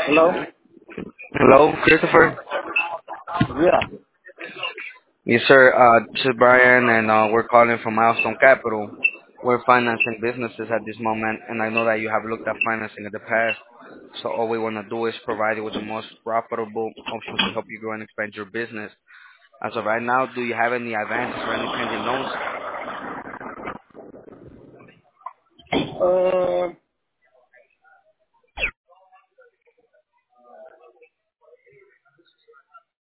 Hello? Hello, Christopher. Yeah. Yes, sir. This is Brian, and we're calling from Milestone Capital. We're financing businesses at this moment, and I know that you have looked at financing in the past. So all we want to do is provide you with the most profitable options to help you grow and expand your business. As of right now, do you have any advances or any pending loans?